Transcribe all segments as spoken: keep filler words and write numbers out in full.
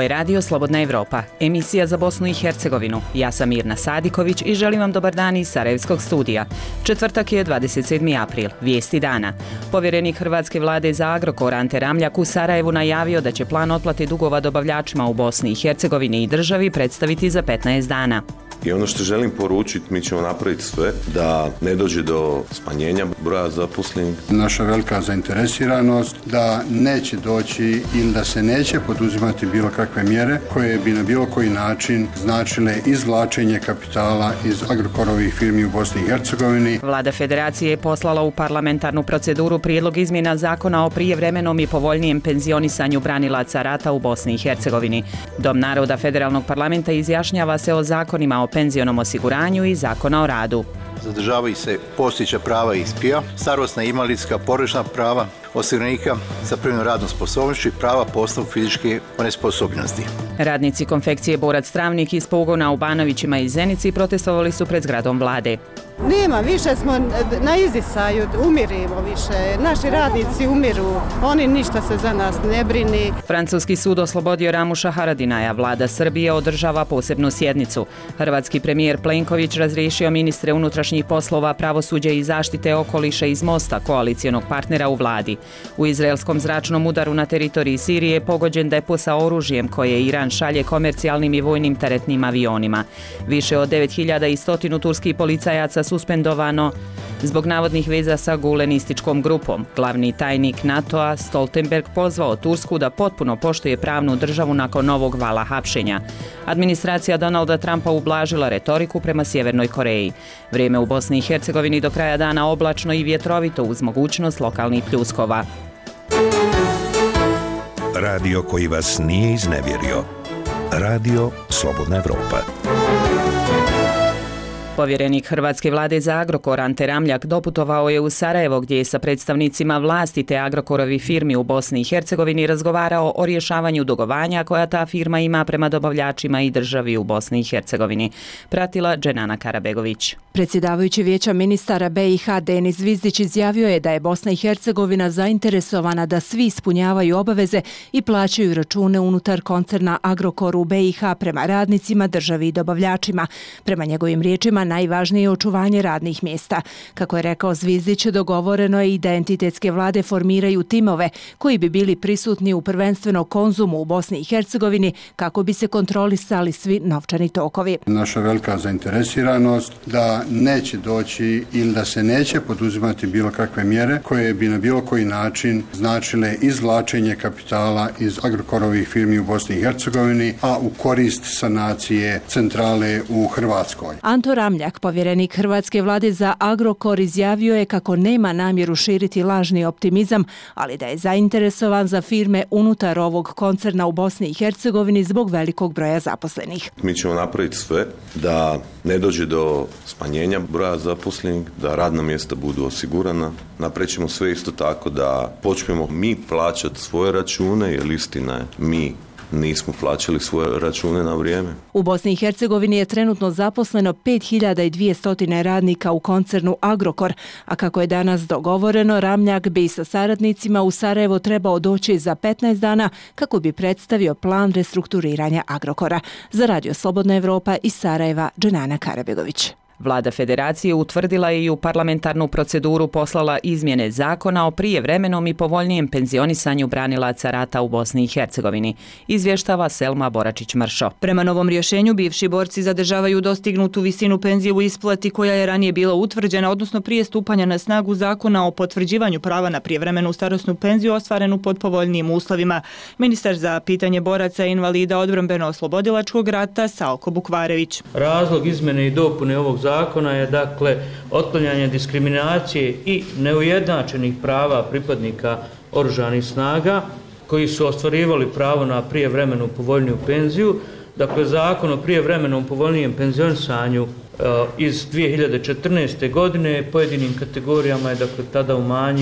Ovo je Radio Slobodna Evropa, emisija za Bosnu i Hercegovinu. Ja sam Mirna Sadiković i želim vam dobar dan iz Sarajevskog studija. Četvrtak je dvadeset sedmi april, vijesti dana. Povjerenik Hrvatske vlade za Agrokor Ante Ramljak u Sarajevu najavio da će plan otplate dugova dobavljačima u Bosni i Hercegovini i državi predstaviti za petnaest dana. I ono što želim poručiti, mi ćemo napraviti sve da ne dođe do smanjenja broja zaposlenih. Naša velika zainteresiranost da neće doći ili da se neće poduzimati bilo kakve mjere koje bi na bilo koji način značile izvlačenje kapitala iz Agrokorovih firmi u Bosni i Hercegovini. Vlada Federacije je poslala u parlamentarnu proceduru prijedlog izmjena zakona o prijevremenom i povoljnijem penzionisanju branilaca rata u Bosni i Hercegovini. Dom naroda Federalnog parlamenta izjašnjava se o zakonima o penzionom osiguranju i zakona o radu. Zadržavaju se postojeća prava iz P I A, starosna i invalidska, porodična prava osiguranika za privremenu radnu sposobnošću i prava po osnovu fizičke onesposobljenosti. Radnici konfekcije Borac Travnik iz pogona u Banovićima i Zenici protestovali su pred zgradom vlade. Nema, više smo na izdisaju, umirimo više, naši radnici umiru, oni ništa se za nas ne brini. Francuski sud oslobodio Ramuša Haradinaja, vlada Srbije održava posebnu sjednicu. Hrvatski premijer Plenković razriješio ministre unutrašnjih poslova, pravosuđa i zaštite okoliša iz Mosta, koalicijonog partnera u vladi. U izraelskom zračnom udaru na teritoriji Sirije pogođen depo sa oružjem koje Iran šalje komercijalnim i vojnim teretnim avionima. Više od devet hiljada sto turskih policajaca suspendovano zbog navodnih veza sa gulenističkom grupom. Glavni tajnik NATO-a Stoltenberg pozvao Tursku da potpuno poštuje pravnu državu nakon novog vala hapšenja. Administracija Donalda Trumpa ublažila retoriku prema Sjevernoj Koreji. Vrijeme u Bosni i Hercegovini do kraja dana oblačno i vjetrovito uz mogućnost lokalnih pljuskova. Radio koji vas nije iznevjerio. Radio Slobodna Evropa. Povjerenik Hrvatske vlade za Agrokor Ante Ramljak doputovao je u Sarajevo gdje je sa predstavnicima vlasti te Agrokorovi firmi u Bosni i Hercegovini razgovarao o rješavanju dugovanja koja ta firma ima prema dobavljačima i državi u Bosni i Hercegovini. Pratila Dženana Karabegović. Predsjedavajući Vijeća ministara B i H Denis Zvizdić izjavio je da je Bosna i Hercegovina zainteresovana da svi ispunjavaju obaveze i plaćaju račune unutar koncerna Agrokor u B i H prema radnicima, državi i dobavljačima. Prema njegovim riječima najvažnije je očuvanje radnih mjesta. Kako je rekao Zvizdić, dogovoreno je i da entitetske vlade formiraju timove koji bi bili prisutni u prvenstveno Konzumu u Bosni i Hercegovini kako bi se kontrolisali svi novčani tokovi. Naša velika zainteresiranost da neće doći ili da se neće poduzimati bilo kakve mjere koje bi na bilo koji način značile izvlačenje kapitala iz Agrokorovih firmi u Bosni i Hercegovini, a u korist sanacije centrale u Hrvatskoj. Anto Ramljak, povjerenik Hrvatske vlade za Agrokor, izjavio je kako nema namjeru širiti lažni optimizam, ali da je zainteresovan za firme unutar ovog koncerna u Bosni i Hercegovini zbog velikog broja zaposlenih. Mi ćemo napraviti sve da ne dođe do smanjenja broja zaposlenih, da radna mjesta budu osigurana. Napravit ćemo sve isto tako da počnemo mi plaćati svoje račune, jer istina je, mi nismo plaćali svoje račune na vrijeme. U Bosni i Hercegovini je trenutno zaposleno pet hiljada dvjesto radnika u koncernu Agrokor, a kako je danas dogovoreno, Ramljak bi sa saradnicima u Sarajevo trebao doći za petnaest dana kako bi predstavio plan restrukturiranja Agrokora. Za Radio Slobodna Evropa iz Sarajeva, Dženana Karabegović. Vlada Federacije utvrdila je i u parlamentarnu proceduru poslala izmjene zakona o prijevremenom i povoljnijem penzionisanju branilaca rata u Bosni i Hercegovini, izvještava Selma Boračić-Mršo. Prema novom rješenju bivši borci zadržavaju dostignutu visinu penzije u isplati koja je ranije bila utvrđena, odnosno prije stupanja na snagu zakona o potvrđivanju prava na prijevremenu starosnu penziju ostvarenu pod povoljnijim uslovima. Ministar za pitanje boraca i invalida odbrambeno-oslobodilačkog rata Salko Bukvarević. Razlog izmjene i dopune ovog zakona je dakle otklanjanje diskriminacije i neujednačenih prava pripadnika oružanih snaga koji su ostvarivali pravo na prijevremenu povoljniju penziju. Dakle, zakon o prijevremenom povoljnijem penzionisanju iz dvije hiljade četrnaeste godine pojedinim kategorijama je dakle tada umanjio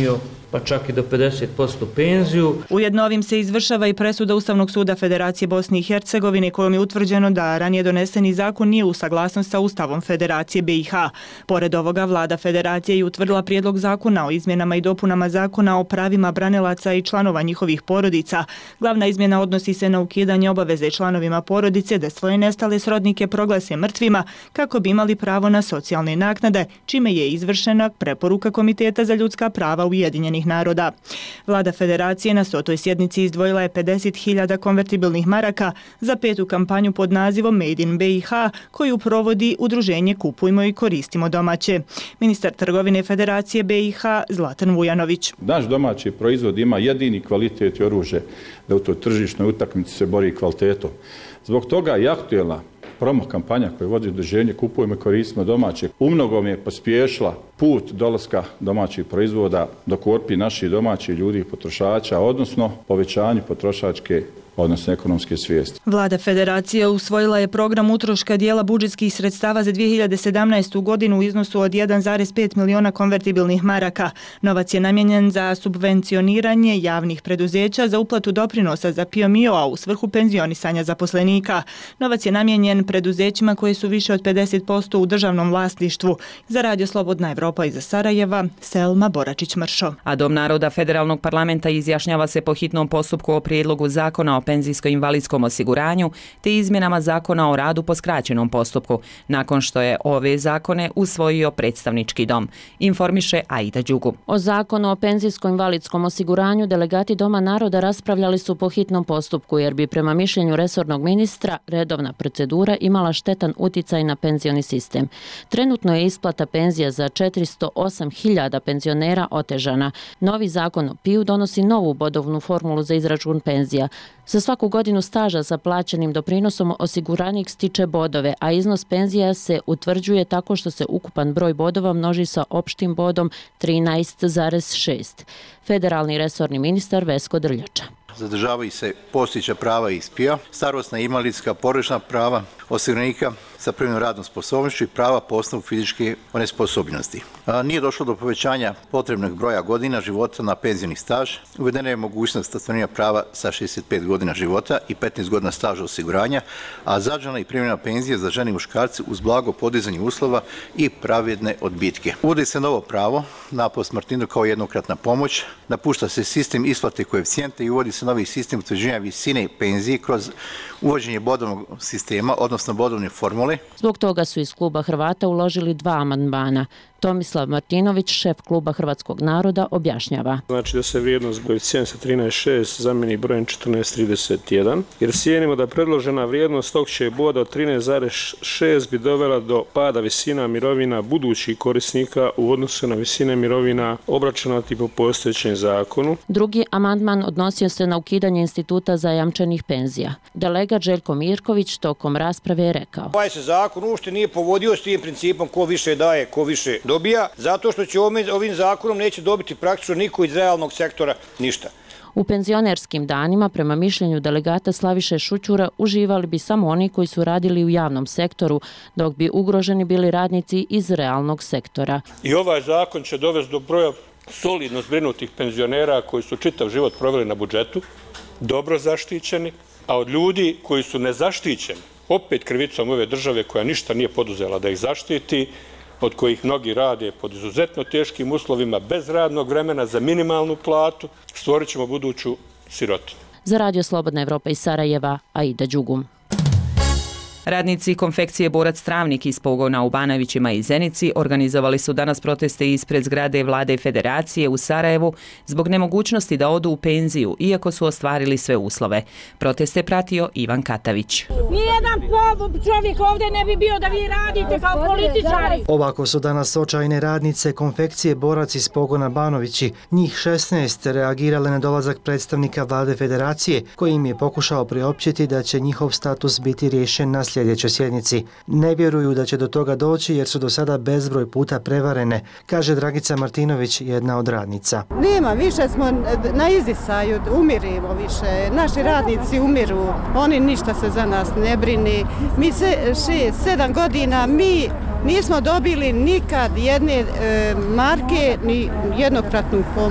pa čak i do pedeset posto penziju. Ujedno ovim se izvršava i presuda Ustavnog suda Federacije Bosne i Hercegovine kojom je utvrđeno da ranije doneseni zakon nije u saglasnosti sa Ustavom Federacije B i H. Pored ovoga, vlada Federacije je utvrdila prijedlog zakona o izmjenama i dopunama zakona o pravima branilaca i članova njihovih porodica. Glavna izmjena odnosi se na ukidanje obaveze članovima porodice da svoje nestale srodnike proglase mrtvima kako bi imali pravo na socijalne naknade, čime je izvršena preporuka Komiteta za ljudska prava Ujedinjenih naroda. Vlada Federacije na stotoj sjednici izdvojila je pedeset hiljada konvertibilnih maraka za petu kampanju pod nazivom Made in B i H koju provodi udruženje Kupujmo i koristimo domaće. Ministar trgovine Federacije B i H Zlatan Vujanović. Naš domaći proizvod ima jedini kvalitet i oružje da u toj tržišnoj utakmici se bori kvalitetom. Zbog toga je aktuelna promo kampanja koju vodi udruženje Kupujmo i koristimo domaće umnogome je pospješila put dolaska domaćih proizvoda do korpi naših domaćih ljudi i potrošača, odnosno povećanju potrošačke odnosno ekonomske svijesti. Vlada Federacije usvojila je program utroška dijela budžetskih sredstava za dvije hiljade sedamnaestu. godinu u iznosu od jedan zarez pet miliona konvertibilnih maraka. Novac je namijenjen za subvencioniranje javnih preduzeća za uplatu doprinosa za P I O M I O, a u svrhu penzionisanja zaposlenika. Novac je namijenjen preduzećima koje su više od pedeset posto u državnom vlasništvu. Za Radio Slobodna Evropa iz Sarajeva, Selma Boračić-Mršo. A Dom naroda Federalnog parlamenta izjašnjava se po hitnom postupku o prijedlogu zakona o penzijsko-invalidskom osiguranju te izmjenama zakona o radu po skraćenom postupku, nakon što je ove zakone usvojio predstavnički dom. Informiše Aida Đugu. O zakonu o penzijsko-invalidskom osiguranju delegati Doma naroda raspravljali su po hitnom postupku jer bi prema mišljenju resornog ministra redovna procedura imala štetan uticaj na penzioni sistem. Trenutno je isplata penzija za četiristo osam hiljada penzionera otežana. Novi zakon o P I U donosi novu bodovnu formulu za izračun penzija. Za svaku godinu staža sa plaćenim doprinosom osiguranik stiče bodove, a iznos penzija se utvrđuje tako što se ukupan broj bodova množi sa opštim bodom trinaest zarez šest. Federalni resorni ministar Vesko Drljača. Zadržavaju se postojeća prava iz P I O, starosna i invalidska, porodična prava osiguranika sa privremenom radnom sposobnošću i prava po osnovu fizičke onesposobljenosti. Nije došlo do povećanja potrebnog broja godina života na penzioni staž. Uvedena je mogućnost ostvarenja prava sa šezdeset pet godina života i petnaest godina staža osiguranja, a zadržana i privremena penzija za žene i muškarce uz blago podizanje uslova i pravedne odbitke. Uvodi se novo pravo na posmrtninu kao jednokratna pomoć, napušta se sistem isplate koeficijenta i uvodi se novi sistem utvrđivanja visine penzije kroz uvođenje bodovnog sistema, odnosno bodovne formule. Zbog toga su iz kluba Hrvata uložili dva amandmana. Tomislav Martinović, šef kluba Hrvatskog naroda, objašnjava. Znači da se vrijednost koeficijenta trinaest zarez šest zamijeni brojem četrnaest zarez trideset jedan, jer cijenimo da predložena vrijednost općeg boda od trinaest zarez šest bi dovela do pada visina mirovina budućih korisnika u odnosu na visine mirovina obračunati po postojećem zakonu. Drugi amandman odnosio se na ukidanje instituta zajamčenih penzija. Delegat Željko Mirković tokom rasprave je rekao. Ovaj se zakon uopšte nije povodio s tim principom ko više daje, ko više dobija, zato što će ovim zakonom neće dobiti praktično niko iz realnog sektora ništa. U penzionerskim danima, prema mišljenju delegata Slaviše Šućura, uživali bi samo oni koji su radili u javnom sektoru, dok bi ugroženi bili radnici iz realnog sektora. I ovaj zakon će dovesti do broja solidno zbrinutih penzionera koji su čitav život proveli na budžetu, dobro zaštićeni, a od ljudi koji su nezaštićeni, opet krivicom ove države koja ništa nije poduzela da ih zaštiti, od kojih mnogi rade pod izuzetno teškim uslovima, bez radnog vremena, za minimalnu platu, stvorit ćemo buduću sirotinju. Za Radio Slobodna Evropa iz Sarajeva, Aida Đugum. Radnici konfekcije Borac Travnik iz pogona u Banovićima i Zenici organizovali su danas proteste ispred zgrade Vlade Federacije u Sarajevu zbog nemogućnosti da odu u penziju, iako su ostvarili sve uslove. Proteste pratio Ivan Katavić. Nijedan čovjek ovdje ne bi bio da vi radite kao političari. Ovako su danas očajne radnice konfekcije Borac iz pogona Banovići. Njih šesnaest reagirale na dolazak predstavnika Vlade Federacije, koji im je pokušao priopćiti da će njihov status biti riješen na sljedećoj sjednici. Ne vjeruju da će do toga doći jer su do sada bezbroj puta prevarene, kaže Dragica Martinović, jedna od radnica. Nema, više smo na izdisaju, umirimo više. Naši radnici umiru, oni ništa se za nas ne brini. Mi se šest, sedam godina, mi nismo dobili nikad jedne e, marke ni jednokratnu pomoć.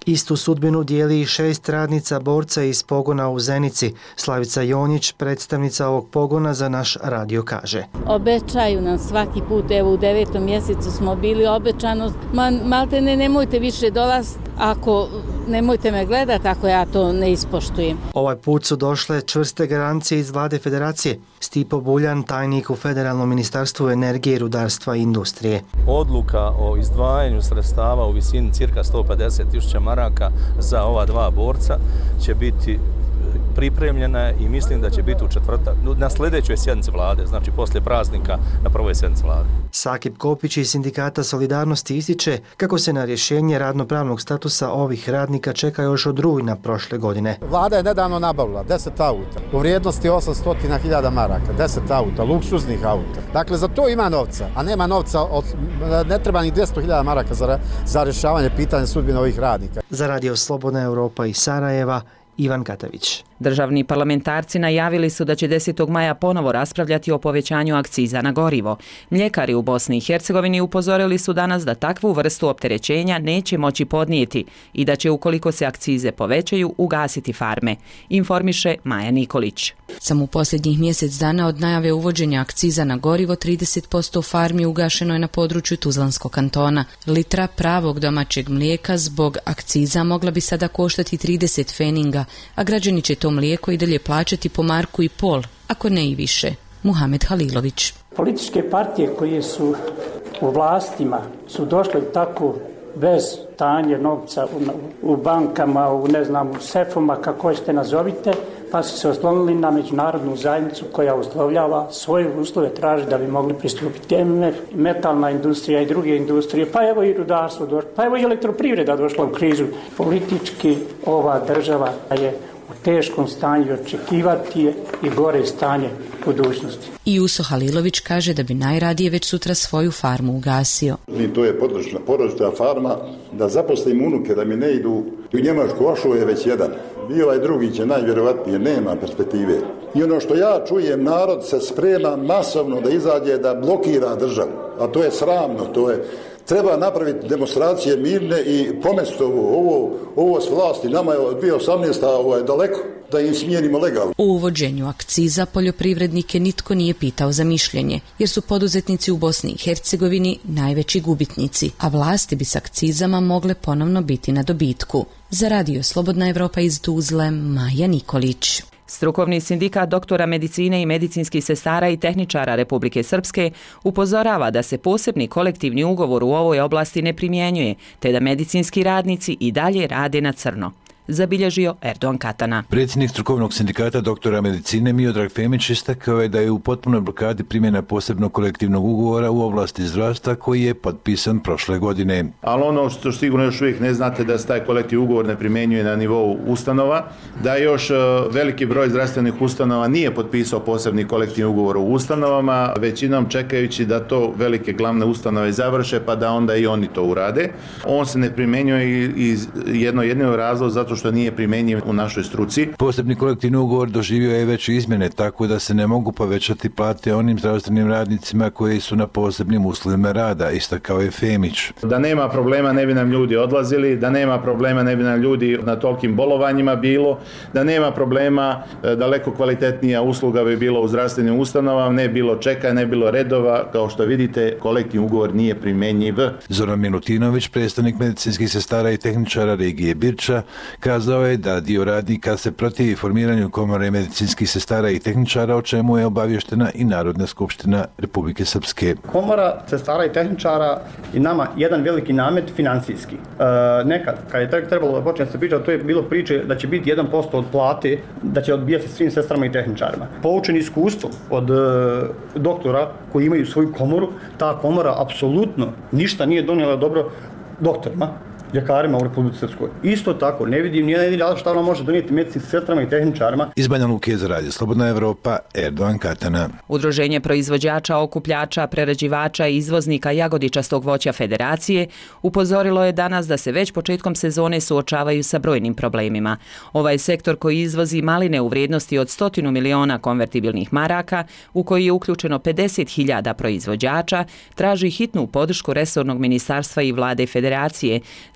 Istu sudbinu dijeli i šest radnica borca iz pogona u Zenici. Slavica Jonjić, predstavnica ovog pogona, za naš radio kaže. Obećaju nam svaki put, evo u devetom mjesecu smo bili obećano, man, malte ne, nemojte više dolaziti, ako nemojte me gledati ako ja to ne ispoštujem. Ovaj put su došle čvrste garancije iz vlade federacije. Stipo Buljan, tajnik u Federalnom ministarstvu energije, rudarstva i industrije. Odluka o izdvajanju sredstava u visini cirka sto pedeset tisuća maraka za ova dva borca će biti pripremljena i mislim da će biti u četvrtak, na sljedećoj sjednici vlade, znači poslije praznika na prvoj sjednici vlade. Sakip Kopić iz Sindikata Solidarnosti ističe kako se na rješenje radnopravnog statusa ovih radnika čeka još od rujna prošle godine. Vlada je nedavno nabavila deset auta u vrijednosti osamsto hiljada maraka, deset auta, luksuznih auta. Dakle, za to ima novca, a nema novca, od, ne treba ni dvjesto hiljada maraka za, za rješavanje pitanja sudbine ovih radnika. Za Radio Slobodna Europa iz Sarajeva, Ivan Katavić. Državni parlamentarci najavili su da će desetog maja ponovo raspravljati o povećanju akciza na gorivo. Mljekari u Bosni i Hercegovini upozorili su danas da takvu vrstu opterećenja neće moći podnijeti i da će, ukoliko se akcize povećaju, ugasiti farme, informiše Maja Nikolić. Samo u posljednjih mjesec dana od najave uvođenja akciza na gorivo trideset posto farmi ugašeno je na području Tuzlanskog kantona. Litra pravog domaćeg mlijeka zbog akciza mogla bi sada koštati trideset feninga, a građani će to mlijeko i dalje plaćati po marku i pol, ako ne i više. Muhamed Halilović. Političke partije koje su u vlastima su došle tako bez stanje novca u, u bankama, u ne znam, u sefoma, kako ćete nazovite, pa su se oslonili na međunarodnu zajednicu koja uslovljava svoje uslove, traži da bi mogli pristupiti M F, metalna industrija i druge industrije, pa evo i rudarstvo došlo, pa evo i elektroprivreda došla u krizu. Politički ova država je u teškom stanju, očekivati je i gore stanje budućnosti. I Juso Halilović kaže da bi najradije već sutra svoju farmu ugasio. I to je područna farma, da zaposlim unuke, da mi ne idu u Njemačku, ošao je već jedan. I ovaj drugi će najvjerovatnije, nema perspektive. I ono što ja čujem, narod se sprema masovno da izađe, da blokira državu. A to je sramno, to je... Treba napraviti demonstracije mirne i pomesti ovo, ovo, ovo s vlasti. Nama je dvije tisuće osamnaeste. Ovo je daleko da im smijenimo legalno. U uvođenju akciza poljoprivrednike nitko nije pitao za mišljenje, jer su poduzetnici u Bosni i Hercegovini najveći gubitnici, a vlasti bi s akcizama mogle ponovno biti na dobitku. Za Radio Slobodna Evropa iz Tuzle, Maja Nikolić. Strukovni sindikat doktora medicine i medicinskih sestara i tehničara Republike Srpske upozorava da se posebni kolektivni ugovor u ovoj oblasti ne primjenjuje, te da medicinski radnici i dalje rade na crno. Zabilježio Erdogan Katana. Predsjednik strukovnog sindikata doktora medicine Miodrag Femić istakao je da je u potpunoj blokadi primjena posebnog kolektivnog ugovora u oblasti zdravstva koji je potpisan prošle godine. Ali ono što sigurno još uvijek ne znate da se taj kolektivni ugovor ne primjenjuje na nivou ustanova, da još veliki broj zdravstvenih ustanova nije potpisao posebni kolektivni ugovor u ustanovama, većinom čekajući da to velike glavne ustanove završe pa da onda i oni to urade. On se ne primjenjuje iz jedno jedino razlog zato što nije primjenjiv u našoj struci. Posebni kolektivni ugovor doživio je već izmjene, tako da se ne mogu povećati plate onim zdravstvenim radnicima koji su na posebnim uslovima rada, istakao je Femić. Da nema problema ne bi nam ljudi odlazili, da nema problema ne bi nam ljudi na tolikim bolovanjima bilo, da nema problema daleko kvalitetnija usluga bi bilo u zdravstvenim ustanovama, ne bilo čeka, ne bilo redova, kao što vidite kolektivni ugovor nije primjenjiv. Zoran Milutinović, predstavnik medicinskih sestara i tehničara regije Birča, kazao je da dio radnika se protivi formiranju komore medicinskih sestara i tehničara, o čemu je obavještena i Narodna skupština Republike Srpske. Komora sestara i tehničara je nama jedan veliki namet financijski. E, nekad, kad je trebalo da počne se pričati, to je bilo priče da će biti jedan posto od plate, da će odbijati svim sestrama i tehničarima. Poučen iskustvom od e, doktora koji imaju svoju komoru, ta komora apsolutno ništa nije donijela dobro doktorima, ljekarima u Republici Srpskoj. Isto tako, ne vidim nijedan jedini razlog šta ona može donijeti medicinskim sestrama i tehničarima. Iz Banja Luke za Radio Slobodna Evropa, Erdogan Katana. Udruženje proizvođača, okupljača, prerađivača i izvoznika jagodičastog voća Federacije upozorilo je danas da se već početkom sezone suočavaju sa brojnim problemima. Ovaj sektor koji izvozi maline u vrijednosti od stotinu miliona konvertibilnih maraka, u koji je uključeno pedeset hiljada proizvođača, traži hitnu podršku resornog ministarstva i vlade Federacije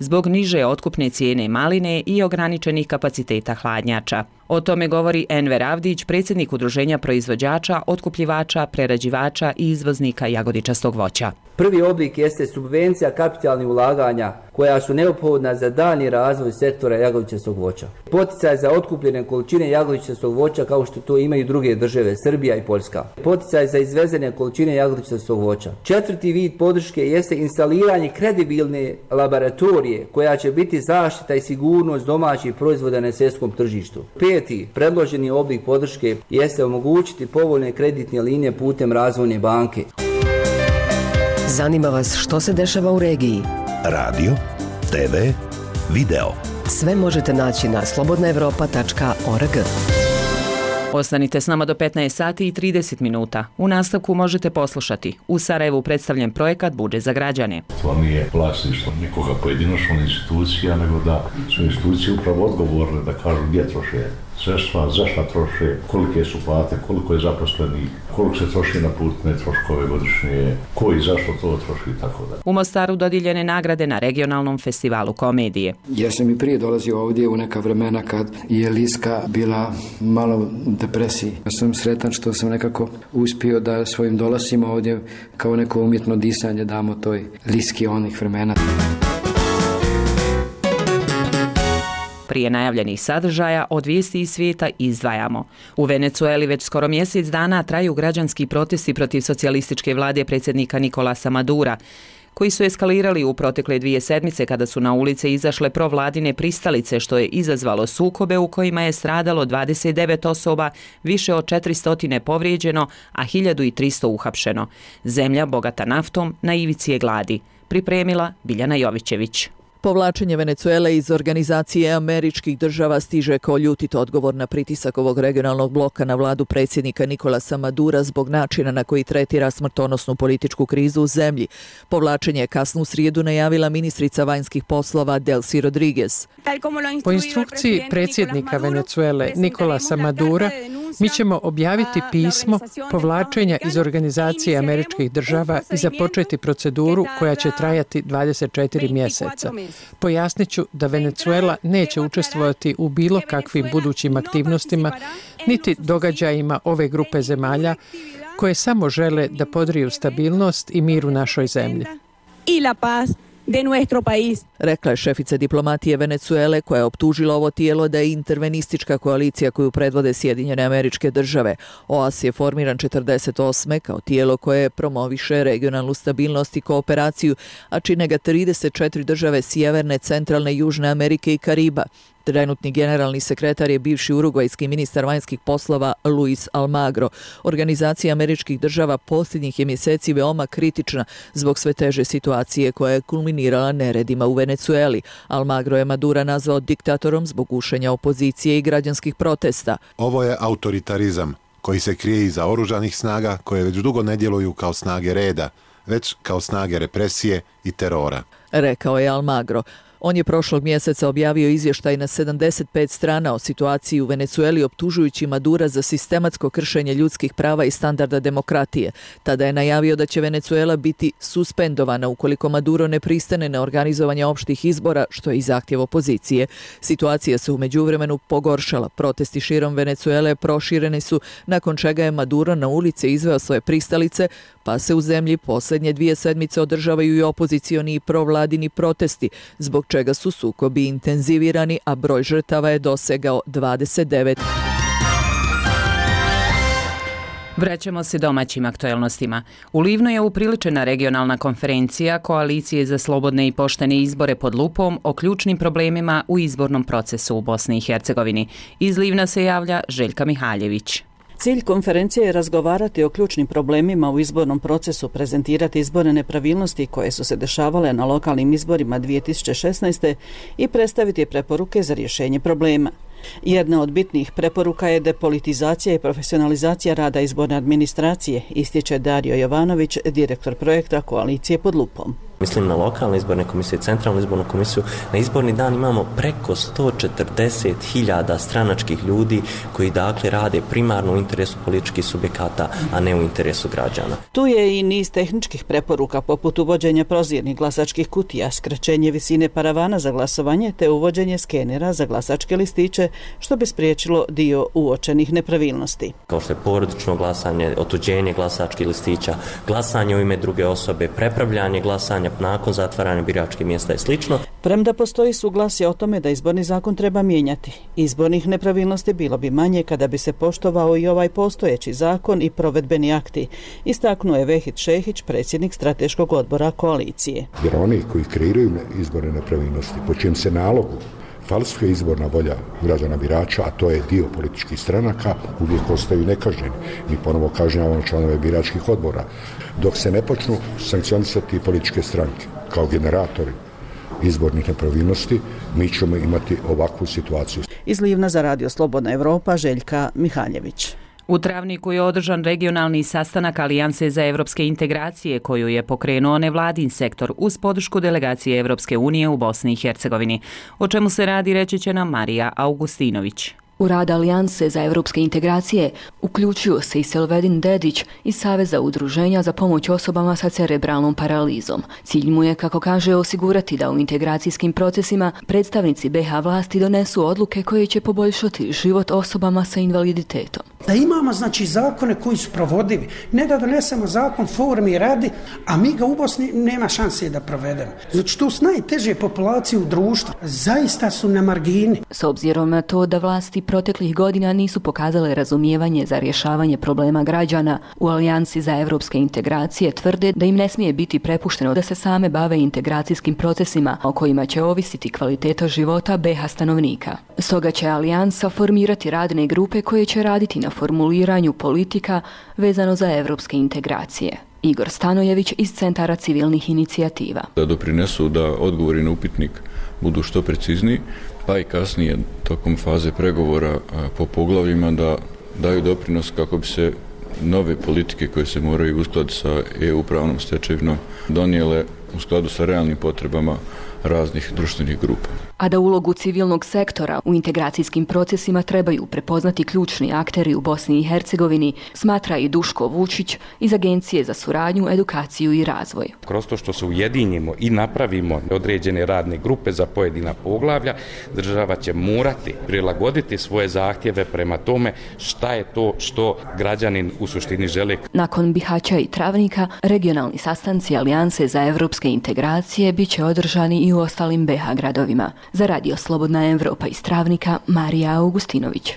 zbog niže otkupne cijene maline i ograničenih kapaciteta hladnjača. O tome govori Enver Avdić, predsjednik Udruženja proizvođača, otkupljivača, prerađivača i izvoznika jagodičastog voća. Prvi oblik jeste subvencija kapitalnih ulaganja koja su neophodna za daljnji razvoj sektora jagodičastog voća. Poticaj za otkupljene količine jagodičastog voća kao što to imaju druge države, Srbija i Poljska. Poticaj za izvezene količine jagodičastog voća. Četvrti vid podrške jeste instaliranje kredibilne laboratorije koja će biti zaštita i sigurnost domaćih proizvoda na svjetskom tržištu. Peti predloženi oblik podrške jeste omogućiti povoljne kreditne linije putem Razvojne banke. Zanima vas što se dešava u regiji? Radio, te ve, video. Sve možete naći na slobodna evropa tačka org. Ostanite s nama do petnaest sati i trideset minuta. U nastavku možete poslušati. U Sarajevu predstavljen projekat Budžet za građane. To nije vlasništvo nikoga pojedinačnog institucija, nego da su institucije upravo odgovorne da kažu gdje troše sredstva, zašto troše, kolike su plate, koliko je zaposlenih, koliko se troši na putne troškove godišnje, ko i zašto to troši i tako da. U Mostaru dodijeljene nagrade na regionalnom festivalu komedije. Ja sam i prije dolazio ovdje u neka vremena kad je Liska bila malo u depresiji. Ja sam sretan što sam nekako uspio da svojim dolasima ovdje kao neko umjetno disanje damo toj Liski onih vremena. Prije najavljenih sadržaja od vijesti iz svijeta izdvajamo. U Venecueli već skoro mjesec dana traju građanski protesti protiv socijalističke vlade predsjednika Nikolasa Madura, koji su eskalirali u protekle dvije sedmice kada su na ulice izašle provladine pristalice, što je izazvalo sukobe u kojima je stradalo dvadeset devet osoba, više od četiristo povrijeđeno, a hiljadu tristo uhapšeno. Zemlja bogata naftom na ivici je gladi. Pripremila Biljana Jovićević. Povlačenje Venecuele iz Organizacije američkih država stiže kao ljutit odgovor na pritisak ovog regionalnog bloka na vladu predsjednika Nikolasa Madura zbog načina na koji tretira smrtonosnu političku krizu u zemlji. Povlačenje je kasnu srijedu najavila ministrica vanjskih poslova Delcy Rodriguez. Po instrukciji predsjednika Venecuele Nikolasa Madura, mi ćemo objaviti pismo povlačenja iz Organizacije američkih država i započeti proceduru koja će trajati dvadeset četiri mjeseca. Pojasnit ću da Venecuela neće učestvovati u bilo kakvim budućim aktivnostima, niti događajima ove grupe zemalja koje samo žele da podriju stabilnost i mir u našoj zemlji. De nuestro país. Rekla je šefica diplomatije Venecuele koja je optužila ovo tijelo da je intervenistička koalicija koju predvode Sjedinjene Američke Države. O A S je formiran četrdeset osme kao tijelo koje promoviše regionalnu stabilnost i kooperaciju, a čine ga trideset četiri države Sjeverne, Centralne, Južne Amerike i Kariba. Trenutni generalni sekretar je bivši urugvajski ministar vanjskih poslova Luis Almagro. Organizacija američkih država posljednjih je mjeseci veoma kritična zbog sve teže situacije koja je kulminirala neredima u Venecueli. Almagro je Madura nazvao diktatorom zbog gušenja opozicije i građanskih protesta. Ovo je autoritarizam koji se krije iza oružanih snaga koje već dugo ne djeluju kao snage reda, već kao snage represije i terora, rekao je Almagro. On je prošlog mjeseca objavio izvještaj na sedamdeset pet strana o situaciji u Venecueli optužujući Madura za sistematsko kršenje ljudskih prava i standarda demokratije. Tada je najavio da će Venecuela biti suspendovana ukoliko Maduro ne pristane na organizovanje opštih izbora, što je i zahtjev opozicije. Situacija se u međuvremenu pogoršala. Protesti širom Venecuele prošireni su, nakon čega je Maduro na ulice izveo svoje pristalice, pa se u zemlji posljednje dvije sedmice održavaju i opozicioni i provladini protesti, zbog čega su sukobi intenzivirani, a broj žrtava je dosegao dvadeset devet. Vraćamo se domaćim aktuelnostima. U Livnu je upriličena regionalna konferencija Koalicije za slobodne i poštene izbore pod lupom o ključnim problemima u izbornom procesu u Bosni i Hercegovini. Iz Livna se javlja Željka Mihaljević. Cilj konferencije je razgovarati o ključnim problemima u izbornom procesu, prezentirati izborne nepravilnosti koje su se dešavale na lokalnim izborima dvije tisuće šesnaeste. i predstaviti preporuke za rješenje problema. Jedna od bitnih preporuka je depolitizacija i profesionalizacija rada izborne administracije, ističe Dario Jovanović, direktor projekta Koalicije pod lupom. Mislim na lokalne izborne komisije, centralnu izbornu komisiju. Na izborni dan imamo preko sto četrdeset hiljada stranačkih ljudi koji dakle rade primarno u interesu političkih subjekata, a ne u interesu građana. Tu je i niz tehničkih preporuka poput uvođenja prozirnih glasačkih kutija, skraćenje visine paravana za glasovanje te uvođenje skenera za glasačke listiće, što bi spriječilo dio uočenih nepravilnosti. Kao što je porodično glasanje, otuđenje glasačkih listića, glasanje u ime druge osobe, prepravljanje glasanja nakon zatvaranja biračkih mjesta i slično. Premda postoji suglasje o tome da izborni zakon treba mijenjati, izbornih nepravilnosti bilo bi manje kada bi se poštovao i ovaj postojeći zakon i provedbeni akti, istaknuo je Vehid Šehić, predsjednik strateškog odbora koalicije. Jer oni koji kreiraju izborne nepravilnosti, po čijem se nalogu falsifikuje izborna volja građana birača, a to je dio političkih stranaka, uvijek ostaju nekažnjeni. Mi ponovo kažnjavamo članove biračkih odbora. Dok se ne počnu sankcionisati političke stranke kao generatori izbornih nepravilnosti, mi ćemo imati ovakvu situaciju. Iz Livna za Radio Slobodna Evropa, Željka Mihaljević. U Travniku je održan regionalni sastanak Alijanse za evropske integracije koju je pokrenuo nevladin sektor uz podršku delegacije Evropske unije u Bosni i Hercegovini. O čemu se radi reći će nam Marija Augustinović. U rad Alijanse za evropske integracije uključuju se i Selvedin Dedić iz Saveza udruženja za pomoć osobama sa cerebralnom paralizom. Cilj mu je, kako kaže, osigurati da u integracijskim procesima predstavnici be ha vlasti donesu odluke koje će poboljšati život osobama sa invaliditetom. Da imamo znači zakone koji su provodivi, ne da donesemo zakon formi radi, a mi ga u Bosni nema šanse da provedemo. Znači tu su najteže populacije u društvu, zaista su na margini. S obzirom na to da vlasti proteklih godina nisu pokazale razumijevanje za rješavanje problema građana, u Alijansi za evropske integracije tvrde da im ne smije biti prepušteno da se same bave integracijskim procesima o kojima će ovisiti kvaliteta života be ha stanovnika. Stoga će Alijansa formirati radne grupe koje će raditi na formuliranju politika vezano za evropske integracije. Igor Stanojević iz Centara civilnih inicijativa. Da doprinesu da odgovori na upitnik budu što precizniji, pa i kasnije tokom faze pregovora po poglavljima da daju doprinos kako bi se nove politike koje se moraju uskladiti sa e u pravnom stečevinom donijele u skladu sa realnim potrebama raznih društvenih grupa. A da ulogu civilnog sektora u integracijskim procesima trebaju prepoznati ključni akteri u Bosni i Hercegovini, smatra i Duško Vučić iz Agencije za suradnju, edukaciju i razvoj. Kroz to što se ujedinimo i napravimo određene radne grupe za pojedina poglavlja, država će morati prilagoditi svoje zahtjeve prema tome šta je to što građanin u suštini želi. Nakon Bihaća i Travnika, regionalni sastanci Alijanse za evropske integracije bit će održani i u ostalim be ha gradovima. Za Radio Slobodna Evropa iz Travnika, Marija Augustinović.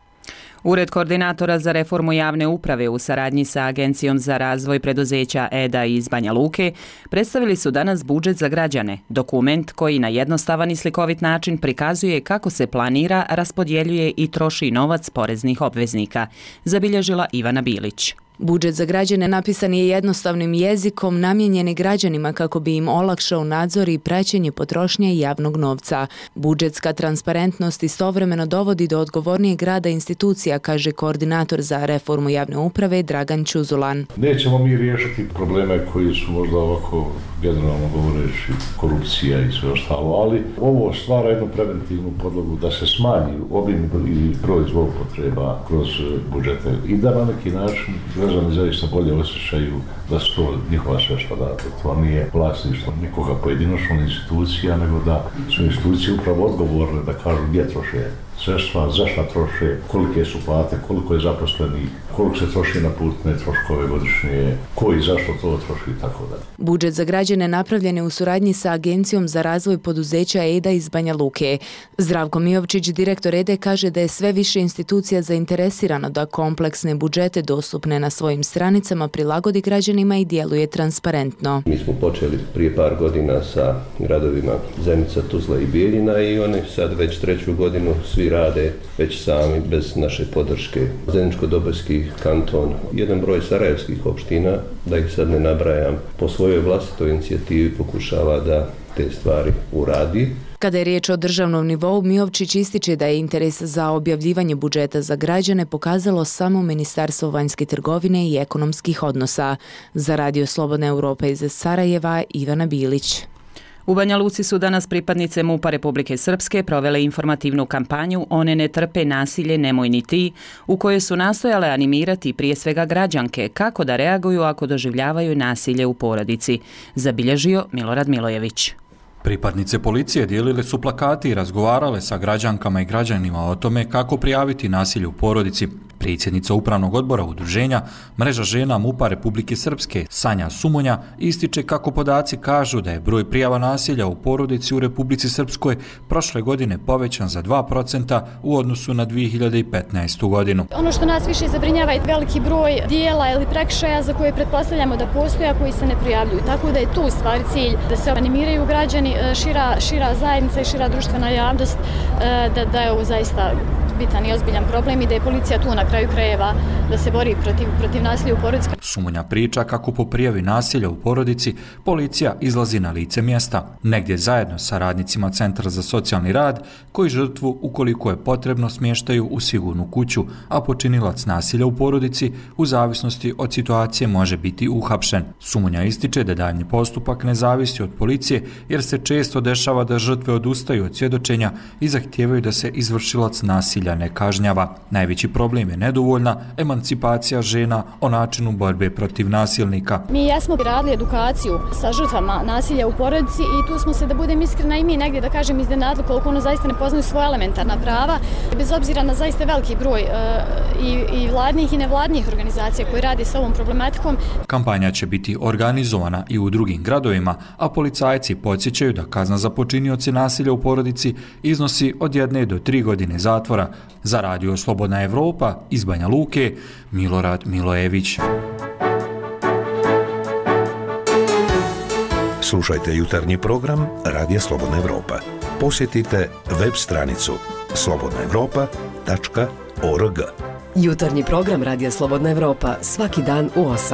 Ured koordinatora za reformu javne uprave u saradnji sa Agencijom za razvoj preduzeća E D A iz Banja Luke predstavili su danas budžet za građane, dokument koji na jednostavan i slikovit način prikazuje kako se planira, raspodjeljuje i troši novac poreznih obveznika, zabilježila Ivana Bilić. Budžet za građane napisan je jednostavnim jezikom, namijenjen je građanima kako bi im olakšao nadzor i praćenje potrošnje javnog novca. Budžetska transparentnost istovremeno dovodi do odgovornijeg rada institucija, kaže koordinator za reformu javne uprave Dragan Čuzulan. Nećemo mi riješiti probleme koji su možda ovako generalno govoreći korupcija i sve ostalo, ali ovo stvara jednu preventivnu podlogu da se smanji obim i broj zloupotreba kroz budžete i da na neki način građani zaista bolje osjećaju da su to njihova sredstva, da to nije vlasništvo nikoga pojedinačnog institucija, nego da su institucije upravo odgovorne da kažu gdje troše sredstva, zašto troše, kolike su plate, koliko je zaposlenih, koliko se troši na putne troškove godišnje, ko i zašto to troši i tako dalje. Budžet za građane napravljen je u suradnji sa Agencijom za razvoj poduzeća E D A iz Banja Luke. Zdravko Mijovčić, direktor E D A, kaže da je sve više institucija zainteresirano da kompleksne budžete dostupne na svojim stranicama prilagodi građanima i djeluje transparentno. Mi smo počeli prije par godina sa gradovima Zenica, Tuzla i Bijeljina i oni sad već treću godinu svi rade već sami bez naše podrške. Zeničko-Dobojski kanton, jedan broj sarajevskih opština, da ih sad ne nabrajam, po svojoj vlastitoj inicijativi pokušava da te stvari uradi. Kada je riječ o državnom nivou, Miovčić ističe da je interes za objavljivanje budžeta za građane pokazalo samo Ministarstvo vanjske trgovine i ekonomskih odnosa. Za Radio Slobodna Europa iz Sarajeva, Ivana Bilić. U Banja Luci su danas pripadnice MUP-a Republike Srpske provele informativnu kampanju One ne trpe nasilje, nemoj ni ti, u kojoj su nastojale animirati prije svega građanke kako da reaguju ako doživljavaju nasilje u porodici, zabilježio Milorad Milojević. Pripadnice policije dijelile su plakati i razgovarale sa građankama i građanima o tome kako prijaviti nasilje u porodici. Predsjednica Upravnog odbora udruženja Mreža žena MUP-a Republike Srpske Sanja Sumonja ističe kako podaci kažu da je broj prijava nasilja u porodici u Republici Srpskoj prošle godine povećan za dva procenta u odnosu na dvije hiljade petnaestu. godinu. Ono što nas više zabrinjava je veliki broj dijela ili prekršaja za koje pretpostavljamo da postoje, a koji se ne prijavljuju. Tako da je tu u stvari cilj da se animiraju građani, šira, šira zajednica i šira društvena javnost, da, da je ovo zaista bitan i ozbiljan problem i da je policija tu na kraju krajeva da se bori protiv, protiv nasilja u porodici. Sumonja priča kako po prijavi nasilja u porodici policija izlazi na lice mjesta, negdje zajedno sa radnicima Centra za socijalni rad koji žrtvu, ukoliko je potrebno, smještaju u sigurnu kuću, a počinilac nasilja u porodici u zavisnosti od situacije može biti uhapšen. Sumonja ističe da daljnji postupak ne zavisi od policije jer se često dešava da žrtve odustaju od svjedočenja i zahtijevaju da se izvršilac nasilja ne kažnjava. Najveći problem je nedovoljna emancipacija žena o načinu borbe protiv nasilnika. Mi jesmo radili edukaciju sa žrtvama nasilja u porodici i tu smo se, da budem iskrena, i mi negdje, da kažem, iznenadili koliko ono zaista ne poznaju svoja elementarna prava, bez obzira na zaista veliki broj e, i, i vladnih i nevladnih organizacija koji radi sa ovom problematikom. Kampanja će biti organizovana i u drugim gradovima, a policajci podsjećaju da kazna za počinioce nasilja u porodici iznosi od jedne do tri godine zatvora. Za Radio Slobodna Evropa iz Banja Luke, Milorad Milojević. Slušajte jutarnji program Radija Slobodna Evropa. Posjetite web stranicu slobodna evropa tačka org. Jutarnji program Radija Slobodna Evropa svaki dan u osam.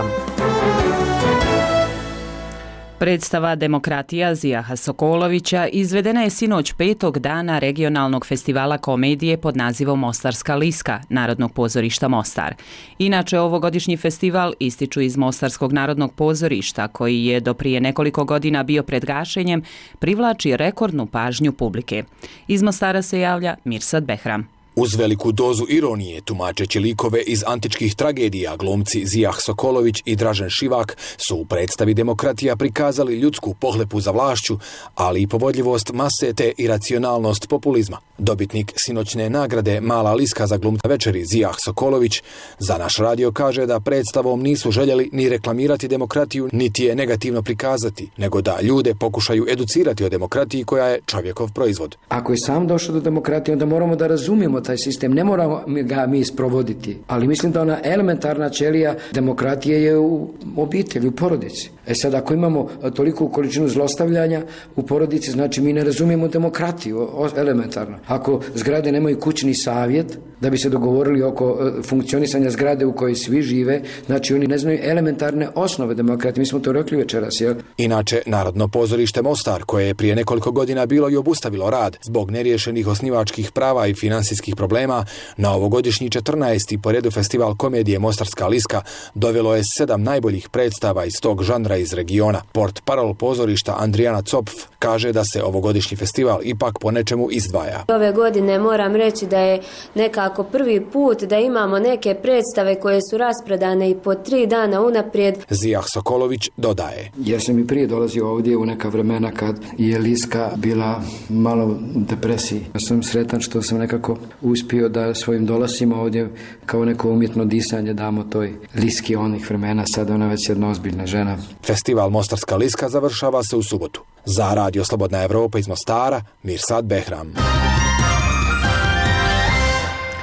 Predstava Demokratija Zijaha Sokolovića izvedena je sinoć petog dana regionalnog festivala komedije pod nazivom Mostarska liska Narodnog pozorišta Mostar. Inače, ovogodišnji festival, ističu iz Mostarskog narodnog pozorišta, koji je do prije nekoliko godina bio pred gašenjem, privlači rekordnu pažnju publike. Iz Mostara se javlja Mirsad Behram. Uz veliku dozu ironije, tumačeći likove iz antičkih tragedija, glumci Zijah Sokolović i Dražen Šivak su u predstavi Demokratija prikazali ljudsku pohlepu za vlašću, ali i povodljivost mase te iracionalnost populizma. Dobitnik sinoćne nagrade Mala liska za glumca večeri Zijah Sokolović za naš radio kaže da predstavom nisu željeli ni reklamirati demokratiju, niti je negativno prikazati, nego da ljude pokušaju educirati o demokratiji koja je čovjekov proizvod. Ako je sam došao do demokratije, onda moramo da razumijemo taj sistem, ne moramo ga mi sprovoditi, ali mislim da ona elementarna ćelija demokratije je u obitelji, u porodici. E sad, ako imamo toliku količinu zlostavljanja u porodici, znači mi ne razumijemo demokratiju elementarno. Ako zgrade nemaju kućni savjet da bi se dogovorili oko funkcionisanja zgrade u kojoj svi žive, znači oni ne znaju elementarne osnove demokratije. Mi smo to rekli večeras, jel? Inače, Narodno pozorište Mostar, koje je prije nekoliko godina bilo i obustavilo rad zbog neriješenih osnivačkih prava i finansijskih problema, na ovogodišnji četrnaesti po redu festival komedije Mostarska liska dovelo je sedam najboljih predstava iz tog žanra iz regiona. Port parol pozorišta Andrijana Copf kaže da se ovogodišnji festival ipak po nečemu izdvaja. Ove godine moram reći da je nekako prvi put da imamo neke predstave koje su raspredane i po tri dana unaprijed. Zijah Sokolović dodaje. Ja sam i prije dolazio ovdje u neka vremena kad je Liska bila malo u depresiji. Ja sam sretan što sam nekako uspio da svojim dolasima ovdje kao neko umjetno disanje damo toj Liski onih vremena. Sad ona već jedna ozbiljna žena. Festival Mostarska liska završava se u subotu. Za Radio Slobodna Evropa iz Mostara, Mirsad Behram.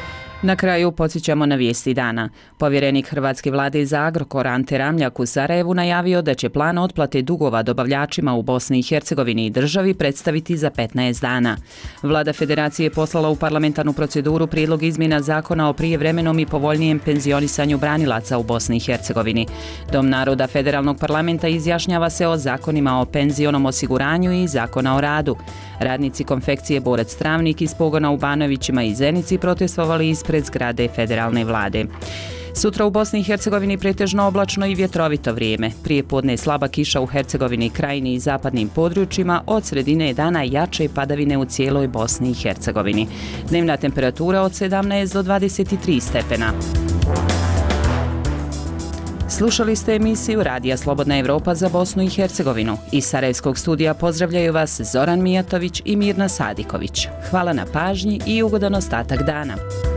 Na kraju podsjećamo na vijesti dana. Povjerenik hrvatske vlade za Agrokor Ante Ramljak u Sarajevu najavio da će plan otplate dugova dobavljačima u Bosni i Hercegovini i državi predstaviti za petnaest dana. Vlada Federacije je poslala u parlamentarnu proceduru prijedlog izmjena zakona o prijevremenom i povoljnijem penzionisanju branilaca u Bosni i Hercegovini. Dom naroda federalnog parlamenta izjašnjava se o zakonima o penzionom osiguranju i zakona o radu. Radnici konfekcije Borac Travnik iz pogona u Banovićima i Zenici protestovali ispred zgrade federalne vlade. Sutra u Bosni i Hercegovini pretežno oblačno i vjetrovito vrijeme. Prije podne slaba kiša u Hercegovini, Krajini i zapadnim područjima, od sredine dana jače padavine u cijeloj Bosni i Hercegovini. Dnevna temperatura od sedamnaest do dvadeset tri stepena. Slušali ste emisiju Radija Slobodna Evropa za Bosnu i Hercegovinu. Iz Sarajevskog studija pozdravljaju vas Zoran Mijatović i Mirna Sadiković. Hvala na pažnji i ugodan ostatak dana.